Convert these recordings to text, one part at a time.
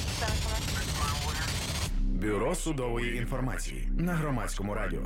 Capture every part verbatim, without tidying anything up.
Бюро судової інформації на Громадському радіо.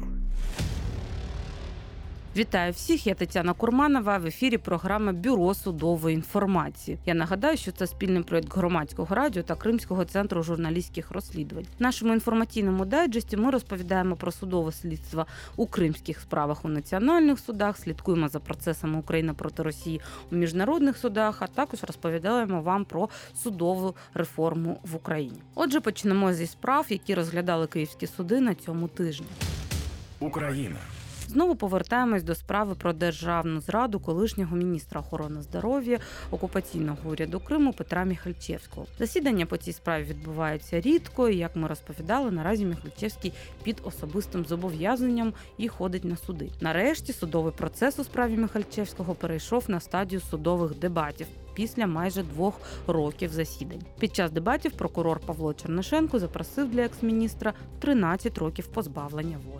Вітаю всіх, я Тетяна Курманова, в ефірі програма «Бюро судової інформації». Я нагадаю, що це спільний проєкт Громадського радіо та Кримського центру журналістських розслідувань. В нашому інформаційному дайджесті ми розповідаємо про судове слідство у кримських справах у національних судах, слідкуємо за процесами України проти Росії у міжнародних судах, а також розповідаємо вам про судову реформу в Україні. Отже, почнемо зі справ, які розглядали київські суди на цьому тижні. Україна. Знову повертаємось до справи про державну зраду колишнього міністра охорони здоров'я окупаційного уряду Криму Петра Міхальчевського. Засідання по цій справі відбуваються рідко, і, як ми розповідали, наразі Міхальчевський під особистим зобов'язанням і ходить на суди. Нарешті судовий процес у справі Міхальчевського перейшов на стадію судових дебатів після майже двох років засідань. Під час дебатів прокурор Павло Чернишенко запросив для екс-міністра тринадцять років позбавлення волі.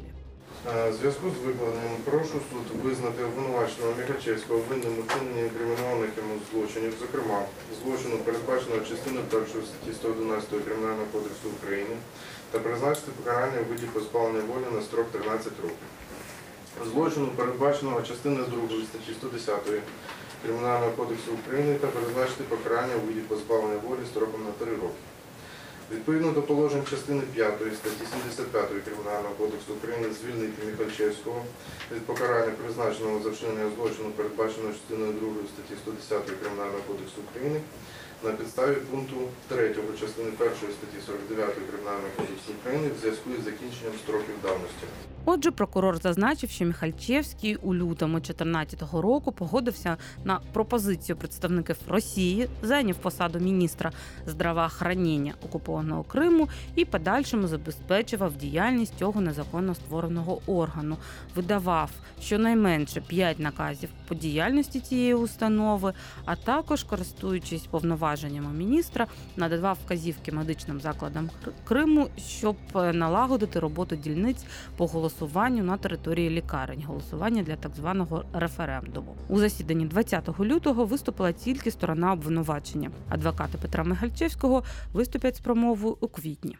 У зв'язку з викладенням прошу суд визнати обвинуваченого Міхальчевського винним у вчиненні інкримінованих йому злочинів, зокрема, злочину, передбаченого частиною першої статті сто одинадцять Кримінального кодексу України, та призначити покарання у виді позбавлення волі на строк тринадцять років. Злочину, передбаченого частиною другої статті сто десять Кримінального кодексу України, та призначити покарання у виді позбавлення волі строком на три роки. Відповідно до положень частини п'ятої статті сімдесят п'ять Кримінального кодексу України звільнити Міхальчевського від покарання, призначеного за вчинення злочину, передбаченого частиною другої статті сто десять Кримінального кодексу України, на підставі пункту третього частини першої статті сорок дев'ять Кримінального кодексу України в зв'язку із закінченням строків давності. Отже, прокурор зазначив, що Міхальчевський у лютому дві тисячі чотирнадцятого року погодився на пропозицію представників Росії, зайняв посаду міністра здравоохранення окупованого Криму і подальшому забезпечував діяльність цього незаконно створеного органу, видавав щонайменше п'ять наказів по діяльності цієї установи, а також, користуючись повноваженнями міністра, надавав вказівки медичним закладам Криму, щоб налагодити роботу дільниць по голосуванню на території лікарень, голосування для так званого референдуму. У засіданні двадцятого лютого виступила тільки сторона обвинувачення. Адвокати Петра Міхальчевського виступлять з промовою у квітні.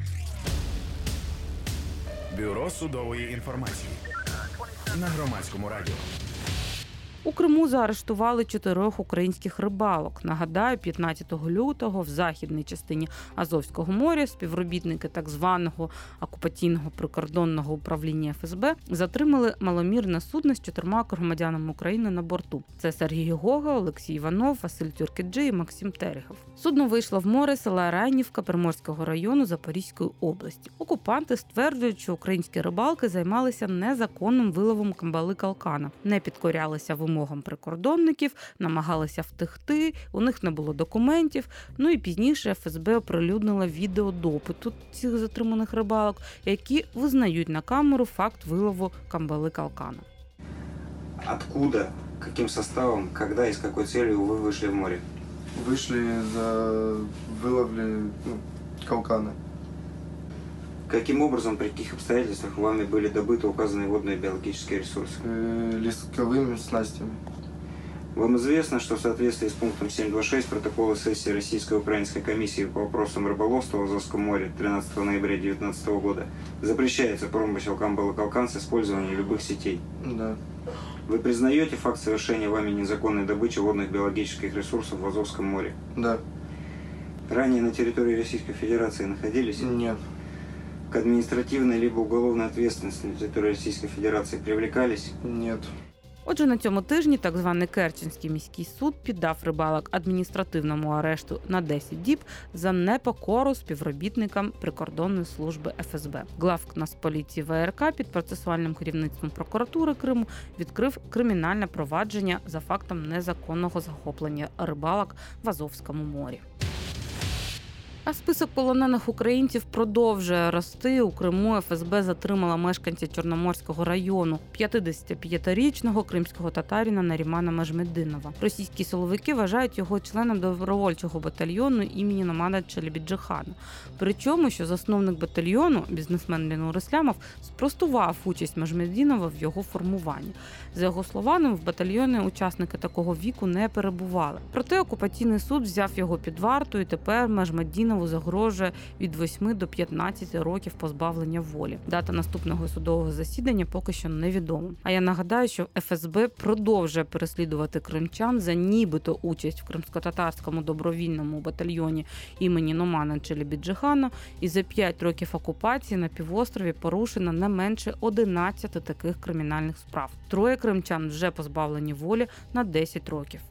Бюро судової інформації на Громадському радіо. У Криму заарештували чотирьох українських рибалок. Нагадаю, п'ятнадцятого лютого в західній частині Азовського моря співробітники так званого окупаційного прикордонного управління еф ес бе затримали маломірне судно з чотирма громадянами України на борту. Це Сергій Гога, Олексій Іванов, Василь Тюркіджи і Максим Терехов. Судно вийшло в море села Райнівка Приморського району Запорізької області. Окупанти стверджують, що українські рибалки займалися незаконним виловом камбали-калкана, не підкорялися вимогам прикордонників, намагалися втекти, у них не було документів. Ну і пізніше еф ес бе оприлюднила відео допиту цих затриманих рибалок, які визнають на камеру факт вилову камбали-калкана. Откуда, каким составом, когда и с какой целью вы вышли в море? Вышли за выловли ну, калкана. Каким образом, при каких обстоятельствах вами были добыты указанные водные биологические ресурсы? Э, лесковыми снастями. Вам известно, что в соответствии с пунктом семь двадцать шесть протокола сессии Российско-Украинской комиссии по вопросам рыболовства в Азовском море тринадцатого ноября две тысячи девятнадцатого года запрещается промысел камбалы-калкан с использованием любых сетей? Да. Вы признаете факт совершения вами незаконной добычи водных биологических ресурсов в Азовском море? Да. Ранее на территории Российской Федерации находились? Нет. К административной либо уголовной ответственности на территории Российской Федерации привлекались? Нет. Отже, на цьому тижні так званий Керченський міський суд піддав рибалок адміністративному арешту на десять діб за непокору співробітникам прикордонної служби еф ес бе. Главк Нацполіції ве ер ка під процесуальним керівництвом прокуратури Криму відкрив кримінальне провадження за фактом незаконного захоплення рибалок в Азовському морі. А список полонених українців продовжує рости. У Криму еф ес бе затримала мешканця Чорноморського району п'ятдесятип'ятирічного кримського татарина Нарімана Межмеддинова. Російські силовики вважають його членом добровольчого батальйону імені Номада Челебіджихана. Причому, що засновник батальйону, бізнесмен Лінур Іслямов, спростував участь Межмеддинова в його формуванні. За його словами, в батальйоні учасники такого віку не перебували. Проте окупаційний суд взяв його під варту, і тепер Межмеддинов Калінову загрожує від восьми до п'ятнадцяти років позбавлення волі. Дата наступного судового засідання поки що невідома. А я нагадаю, що еф ес бе продовжує переслідувати кримчан за нібито участь в кримсько-татарському добровільному батальйоні імені Номана Челебіджихана, і за п'ять років окупації на півострові порушено не менше одинадцяти таких кримінальних справ. Троє кримчан вже позбавлені волі на десять років.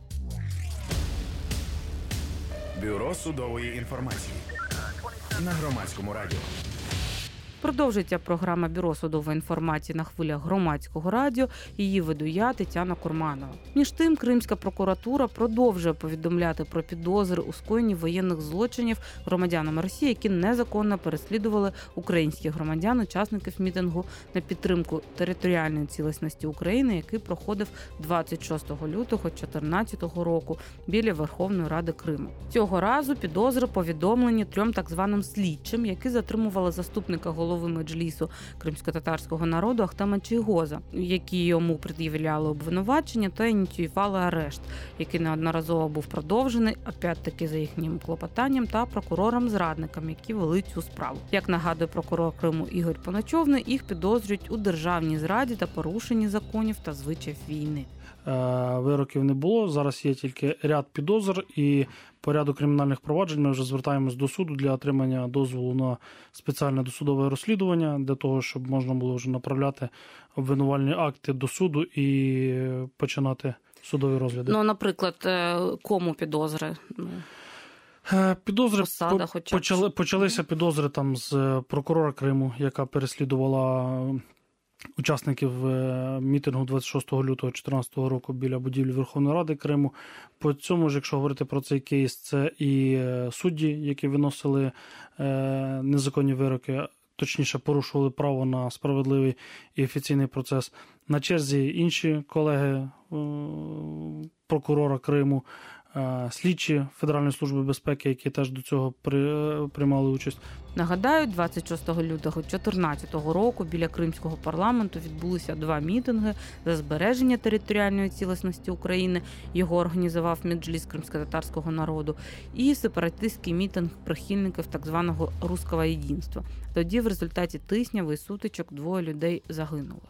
Бюро судової інформації на Громадському радіо. Продовжується програма Бюро судової інформації на хвилях Громадського радіо. Її веду я, Тетяна Курманова. Між тим, Кримська прокуратура продовжує повідомляти про підозри у скоєнні воєнних злочинів громадянам Росії, які незаконно переслідували українських громадян, учасників мітингу на підтримку територіальної цілісності України, який проходив двадцять шостого лютого дві тисячі чотирнадцятого року біля Верховної Ради Криму. Цього разу підозри повідомлені трьом так званим слідчим, які затримували заступника голови голови Меджлісу кримсько-татарського народу Ахтема Чийгоза, які йому пред'являли обвинувачення та ініціювали арешт, який неодноразово був продовжений, опять-таки за їхнім клопотанням, та прокурорам-зрадникам, які вели цю справу. Як нагадує прокурор Криму Ігор Поночовний, їх підозрюють у державній зраді та порушенні законів та звичаїв війни. Вироків не було, зараз є тільки ряд підозр і по ряду кримінальних проваджень ми вже звертаємось до суду для отримання дозволу на спеціальне досудове розслідування, для того, щоб можна було вже направляти обвинувальні акти до суду і починати судові розгляди. Ну, наприклад, кому підозри? Підозри Посада, по, почали, почалися підозри там з прокурора Криму, яка переслідувала учасників мітингу двадцять шостого лютого дві тисячі чотирнадцятого року біля будівлі Верховної Ради Криму. По цьому ж, якщо говорити про цей кейс, це і судді, які виносили незаконні вироки, точніше порушували право на справедливий і офіційний процес. На черзі інші колеги прокурора Криму, слідчі Федеральної служби безпеки, які теж до цього при, приймали участь. Нагадаю, двадцять шостого лютого дві тисячі чотирнадцятого року біля Кримського парламенту відбулися два мітинги за збереження територіальної цілісності України. Його організував Меджліс кримсько-татарського народу. І сепаратистський мітинг прихильників так званого «Руського єдинства». Тоді в результаті тисняв і сутичок двоє людей загинуло.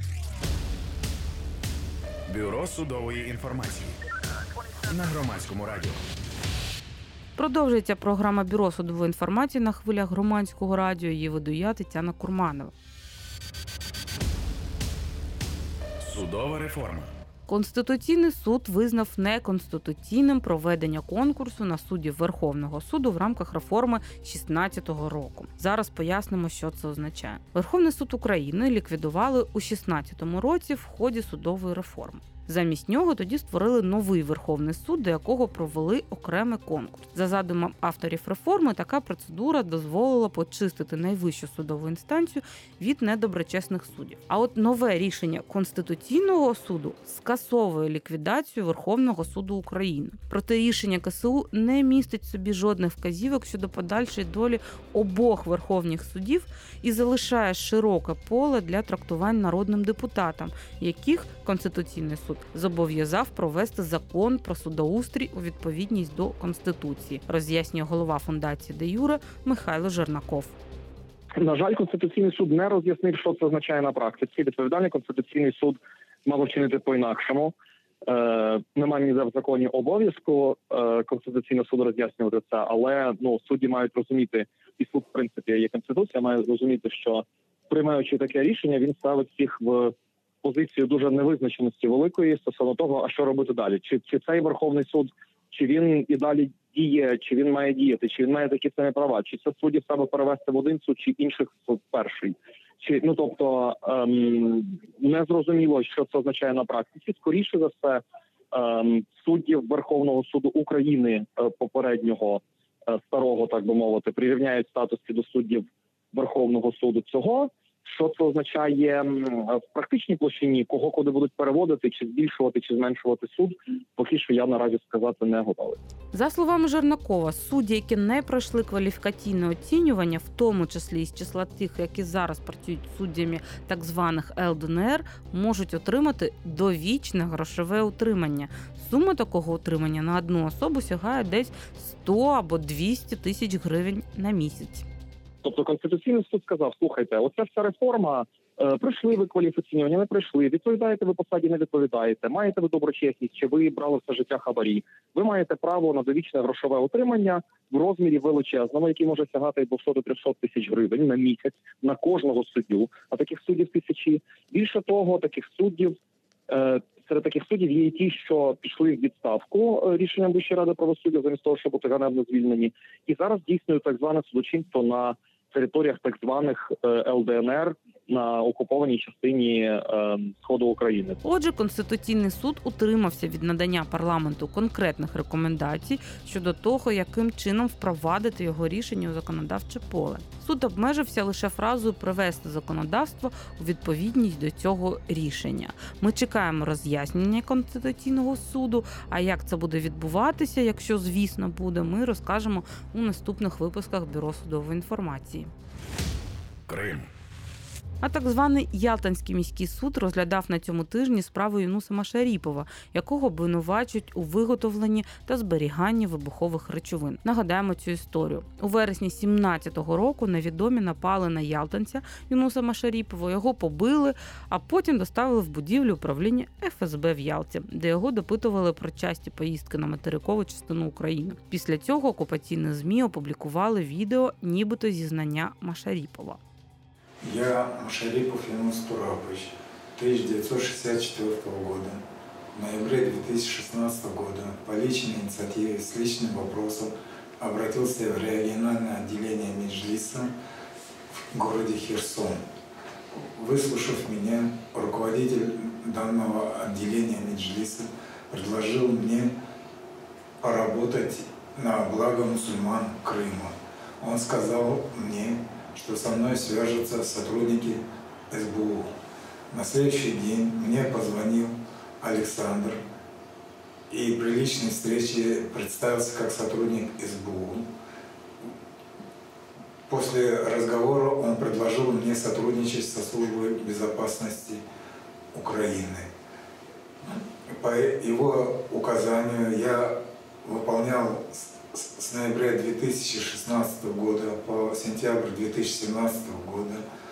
Бюро судової інформації на Громадському радіо. Продовжується програма Бюро судової інформації на хвилях Громадського радіо. Її веду я, Тетяна Курманова. Судова реформа. Конституційний суд визнав неконституційним проведення конкурсу на суддів Верховного суду в рамках реформи шістнадцятого року. Зараз пояснимо, що це означає. Верховний суд України ліквідували у шістнадцятому році в ході судової реформи. Замість нього тоді створили новий Верховний суд, до якого провели окремий конкурс. За задумом авторів реформи, така процедура дозволила почистити найвищу судову інстанцію від недоброчесних суддів. А от нове рішення Конституційного суду скасовує ліквідацію Верховного суду України. Проте рішення ка се у не містить в собі жодних вказівок щодо подальшої долі обох верховних судів і залишає широке поле для трактувань народним депутатам, яких Конституційний суд зобов'язав провести закон про судоустрій у відповідність до Конституції, роз'яснює голова фундації «Де Юре» Михайло Жернаков. На жаль, Конституційний суд не роз'яснив, що це означає на практиці. Відповідальний Конституційний суд мав вчинити по-інакшому. Е, немає ніде в законі обов'язку е, Конституційного суду роз'яснювати це, але ну, судді мають розуміти, і суд, в принципі, є Конституція, має розуміти, що приймаючи таке рішення, він ставить всіх в позицію дуже невизначеності великої стосовно того, а що робити далі. Чи, чи цей Верховний суд, чи він і далі діє, чи він має діяти, чи він має такі самі права, чи це судді себе перевести в один суд, чи інших суд перший. Чи, ну, тобто, ем, не зрозуміло, що це означає на практиці. Скоріше за все, ем, суддів Верховного суду України е, попереднього, е, старого, так би мовити, прирівняють статусі до суддів Верховного суду цього. Що це означає в практичній площині, кого куди будуть переводити, чи збільшувати, чи зменшувати суд, поки що я наразі сказати не готовий. За словами Жернакова, судді, які не пройшли кваліфікаційне оцінювання, в тому числі із числа тих, які зараз працюють суддями так званих ел де ен ер, можуть отримати довічне грошове утримання. Сума такого утримання на одну особу сягає десь сто або двісті тисяч гривень на місяць. Тобто Конституційний суд сказав, слухайте, оця вся реформа, е, пройшли ви кваліфікаційні, не пройшли, відповідаєте ви посаді, не відповідаєте, маєте ви доброчесність, чи ви брали все життя хабарі, ви маєте право на довічне грошове утримання в розмірі величезному, який може сягати двісті до трьохсот тисяч гривень на місяць на кожного суддю, а таких суддів тисячі. Більше того, таких суддів, е, серед таких суддів є і ті, що пішли в відставку е, рішенням Вищої ради правосуддя, замість того, щоб бути ганебно звільнені, і зараз дійснюють так зване судочинство на територіях так званих ел де ен ер на окупованій частині е, сходу України. Отже, Конституційний суд утримався від надання парламенту конкретних рекомендацій щодо того, яким чином впровадити його рішення у законодавче поле. Суд обмежився лише фразою «привести законодавство у відповідність до цього рішення». Ми чекаємо роз'яснення Конституційного суду, а як це буде відбуватися, якщо, звісно, буде, ми розкажемо у наступних випусках Бюро судової інформації. Крим. А так званий Ялтинський міський суд розглядав на цьому тижні справу Юнуса Машаріпова, якого обвинувачують у виготовленні та зберіганні вибухових речовин. Нагадаємо цю історію. У вересні сімнадцятого року невідомі напали на ялтинця Юнуса Машаріпова, його побили, а потім доставили в будівлю управління еф ес бе в Ялті, де його допитували про часті поїздки на материкову частину України. Після цього окупаційні ЗМІ опублікували відео нібито зізнання Машаріпова. Я Машарипов Юнус Турапович, тысяча девятьсот шестьдесят четвёртого года. В ноябре две тысячи шестнадцатого года по личной инициативе с личным вопросом обратился в региональное отделение Меджлиса в городе Херсон. Выслушав меня, руководитель данного отделения Меджлиса предложил мне поработать на благо мусульман Крыма. Он сказал мне, что со мной свяжутся сотрудники эс бэ у. На следующий день мне позвонил Александр и при личной встрече представился как сотрудник эс бэ у. После разговора он предложил мне сотрудничать со службой безопасности Украины. По его указанию я выполнял с ноября две тысячи шестнадцатого года по сентябрь две тысячи семнадцатого года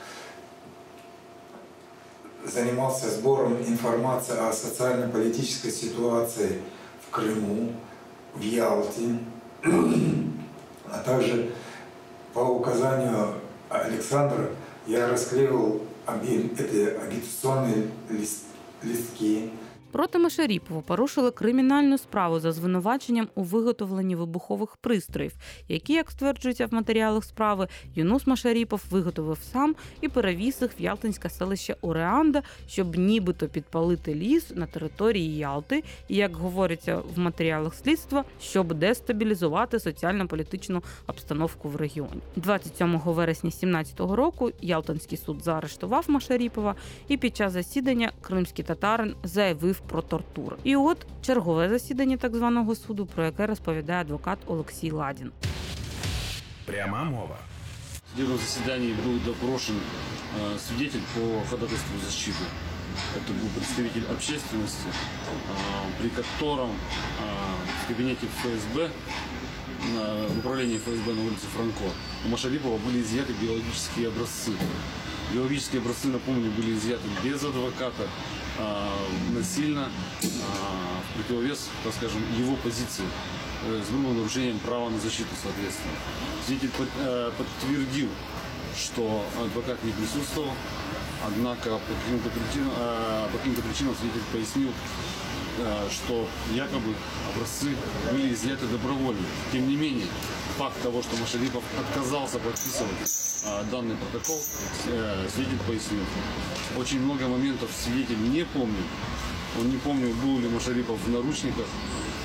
занимался сбором информации о социально-политической ситуации в Крыму, в Ялте, а также по указанию Александра я расклеивал эти агитационные листки. Проти Машаріпова порушили кримінальну справу за звинуваченням у виготовленні вибухових пристроїв, які, як стверджується в матеріалах справи, Юнус Машаріпов виготовив сам і перевіз їх в ялтинське селище Уреанда, щоб нібито підпалити ліс на території Ялти і, як говориться в матеріалах слідства, щоб дестабілізувати соціально-політичну обстановку в регіоні. двадцять сьомого вересня сімнадцятого року Ялтинський суд заарештував Машаріпова, і під час засідання кримський татарин заявив про тортури. І от чергове засідання так званого суду, про яке розповідає адвокат Олексій Ладін. Пряма мова. В судебном заседании был допрошен э, свидетель по ходатайству защиты. Это был представитель общественности, э, при котором э, в кабинете эф эс бэ, э, в управлении эф эс бэ на улице Франко, у Машарипова были изъяты биологические образцы. Биологические образцы, напомню, были изъяты без адвоката, насильно, в противовес, так скажем, его позиции, с грубым нарушением права на защиту, соответственно. Свидетель подтвердил, что адвокат не присутствовал, однако по каким-то причинам, по каким-то причинам свидетель пояснил, что якобы образцы были изъяты добровольно. Тем не менее, факт того, что Машарипов отказался подписывать данный протокол, свидетель пояснил. Очень много моментов свидетель не помнит. Он не помнил, был ли Машарипов в наручниках,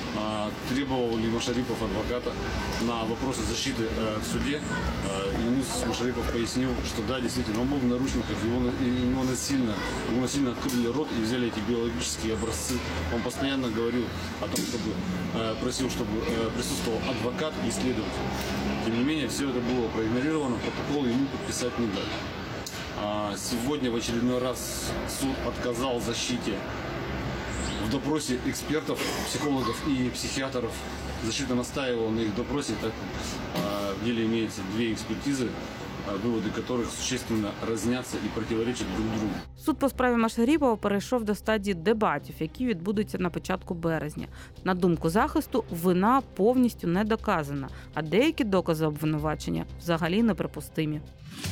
требовал ли Машарипов адвоката на вопросы защиты в суде. Ему Машарипов пояснил, что да, действительно, он был в наручниках, его, его, насильно, его насильно открыли рот и взяли эти биологические образцы. Он постоянно говорил о том, чтобы просил, чтобы присутствовал адвокат и следователь. Тем не менее, все это было проигнорировано, протокол ему подписать не дали. Сегодня в очередной раз суд отказал защите в допросе экспертов, психологов и психиатров. Защита настаивала на их допросе, так как в деле имеется две экспертизы, виводи которых существенно різняться і противоречать друг другу. Суд по справі Машаріпова перейшов до стадії дебатів, які відбудуться на початку березня. На думку захисту, вина повністю не доказана, а деякі докази обвинувачення взагалі неприпустимі.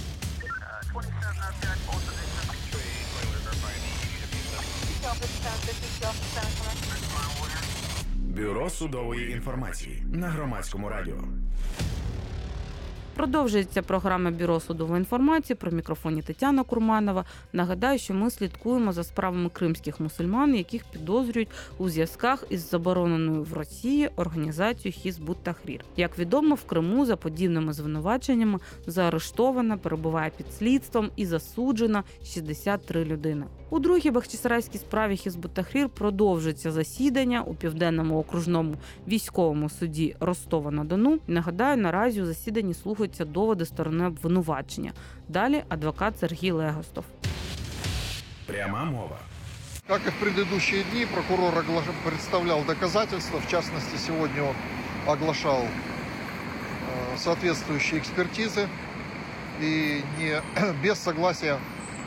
Бюро судової інформації на Громадському радіо. Продовжується програма Бюро судової інформації, при мікрофоні Тетяна Курманова. Нагадаю, що ми слідкуємо за справами кримських мусульман, яких підозрюють у зв'язках із забороненою в Росії організацією Хізбут Тахрір. Як відомо, в Криму за подібними звинуваченнями заарештована, перебуває під слідством і засуджена шістдесят три людини. У другій бахчисарайській справі Хізбут Тахрір продовжується засідання у Південному окружному військовому суді Ростова-на-Дону. Нагадаю, наразі у засіданні слухаються доводи сторони обвинувачення. Далі адвокат Сергій Легостов. Пряма мова. Как и в предыдущие дни, прокурор представлял доказательства. В частности, сегодня он оглашал соответствующие экспертизы и не без согласия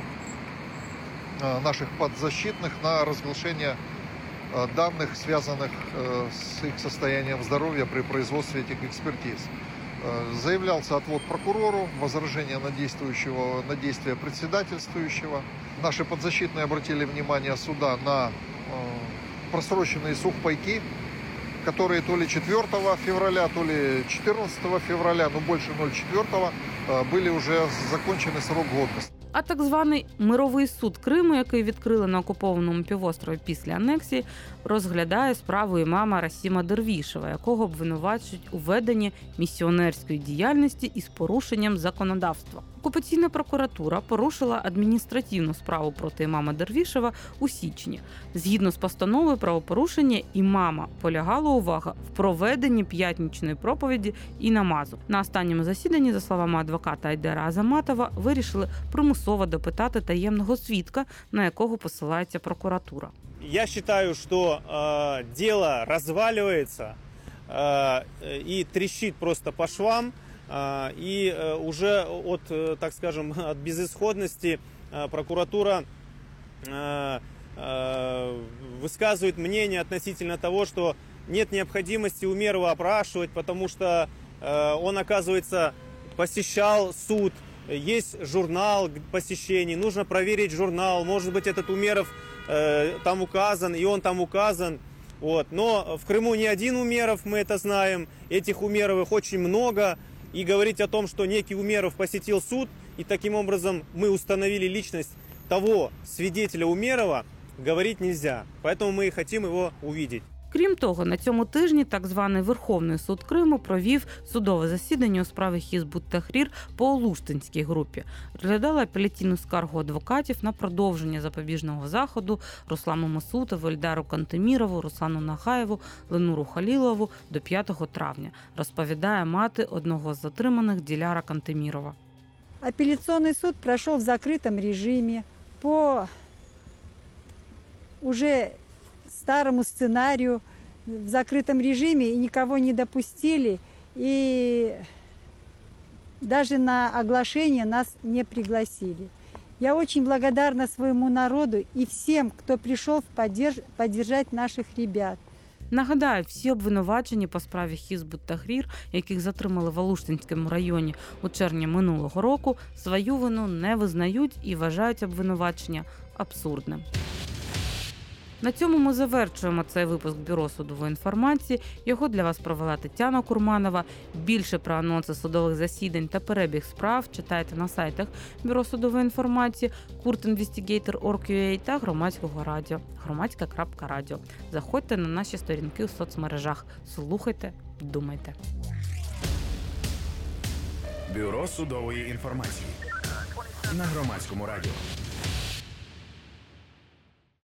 наших подзащитных на разглашение данных, связанных с их состоянием здоровья при производстве этих экспертиз. Заявлялся отвод прокурору, возражение на, действующего, на действия председательствующего. Наши подзащитные обратили внимание суда на просроченные сухпайки, которые то ли четвёртого февраля, то ли четырнадцатого февраля, но больше ноль четвёртого, были уже закончены срок годности. А так званий мировий суд Криму, який відкрили на окупованому півострові після анексії, розглядає справу імама Расіма Дервішева, якого обвинувачують у веденні місіонерської діяльності із порушенням законодавства. Окупаційна прокуратура порушила адміністративну справу проти імама Дервішева у січні. Згідно з постановою, правопорушення імама полягало, увага, в проведенні п'ятничної проповіді і намазу. На останньому засіданні, за словами адвоката Айдера Азаматова, вирішили примусово допитати таємного свідка, на якого посилається прокуратура. Я считаю, что э, дело разваливается э, и трещит просто по швам, э, и э, уже от, э, так скажем, от безысходности э, прокуратура э, э, высказывает мнение относительно того, что нет необходимости Умерова опрашивать, потому что э, он, оказывается, посещал суд, есть журнал посещений, нужно проверить журнал, может быть, этот Умеров там указан, и он там указан. Вот. Но в Крыму не один Умеров, мы это знаем. Этих Умеровых очень много. И говорить о том, что некий Умеров посетил суд, и таким образом мы установили личность того свидетеля Умерова, говорить нельзя. Поэтому мы и хотим его увидеть. Крім того, на цьому тижні так званий Верховний суд Криму провів судове засідання у справі Хізбут Тахрір по Олуштинській групі. Розглядала апеляційну скаргу адвокатів на продовження запобіжного заходу Руслану Масутову, Ельдару Кантемірову, Руслану Нагаєву, Ленуру Халілову до п'ятого травня, розповідає мати одного з затриманих Диляра Кантемірова. Апелляционный суд прошел в закрытом режиме по уже старому сценарию, в закрытом режиме, и никого не допустили, и даже на оглашение нас не пригласили. Я очень благодарна своему народу и всем, кто пришел поддерж... поддержать наших ребят. Нагадаю, всі обвинувачені по справі Хізбут Тахрір, яких затримали в Алуштинському районі у червні минулого року, свою вину не визнають і вважають обвинувачення абсурдним. На цьому ми завершуємо цей випуск Бюро судової інформації. Його для вас провела Тетяна Курманова. Більше про анонси судових засідань та перебіг справ читайте на сайтах Бюро судової інформації, курт інвестігейтор крапка орг крапка ю а та Громадського радіо, громадська крапка радіо. Заходьте на наші сторінки у соцмережах. Слухайте, думайте. Бюро судової інформації на Громадському радіо.